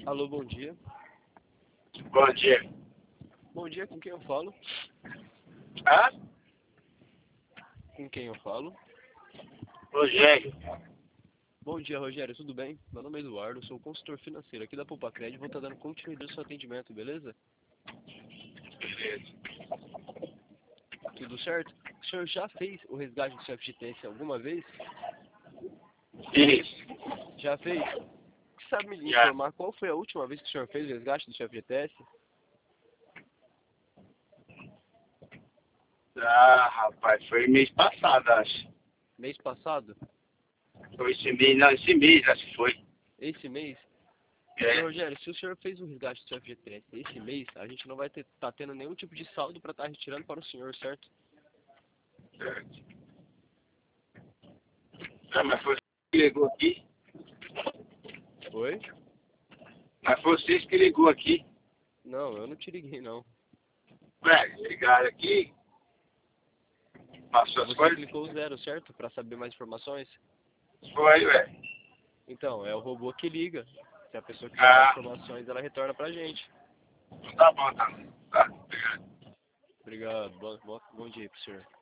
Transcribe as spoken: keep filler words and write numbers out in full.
Alô, bom dia. Bom dia. Bom dia, com quem eu falo? Hã? Com quem eu falo? Rogério. Bom dia, Rogério, tudo bem? Meu nome é Eduardo, sou consultor financeiro aqui da Poupa-Cred e vou estar dando continuidade ao seu atendimento, beleza? Beleza. Tudo certo? O senhor já fez o resgate do seu F G T S alguma vez? Isso. Já fez? Você sabe me Já. informar qual foi a última vez que o senhor fez o resgate do seu F G T S? Ah, rapaz, foi mês passado, acho. Mês passado? Foi esse mês, não, esse mês acho que foi. Esse mês? É. Senhor Rogério, se o senhor fez o resgate do seu F G T S esse mês, a gente não vai estar tá tendo nenhum tipo de saldo para estar tá retirando para o senhor, certo? Certo. Ah, mas foi você que ligou aqui. Oi? Mas foi vocês que ligou aqui. Não, eu não te liguei, não. Ué, ligaram aqui. Passou as Você coisas. clicou zero, certo? Para saber mais informações? Foi, ué. Então, é o robô que liga. Se a pessoa quiser mais Ah, informações, ela retorna pra gente. tá bom, tá. Tá, obrigado. Obrigado. Bom, bom, bom dia pro senhor.